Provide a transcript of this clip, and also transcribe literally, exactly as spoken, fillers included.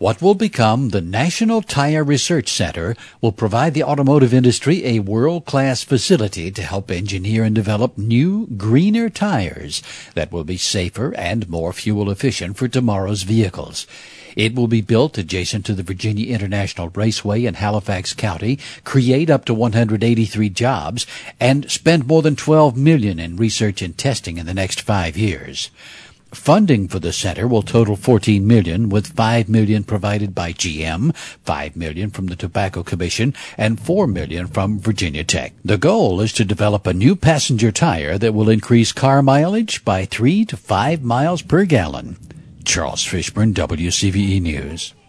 What will become the National Tire Research Center will provide the automotive industry a world-class facility to help engineer and develop new, greener tires that will be safer and more fuel-efficient for tomorrow's vehicles. It will be built adjacent to the Virginia International Raceway in Halifax County, create up to one hundred eighty-three jobs, and spend more than twelve million dollars in research and testing in the next five years. Funding for the center will total fourteen million dollars, with five million dollars provided by G M, five million dollars from the Tobacco Commission, and four million dollars from Virginia Tech. The goal is to develop a new passenger tire that will increase car mileage by three to five miles per gallon. Charles Fishburne, W C V E News.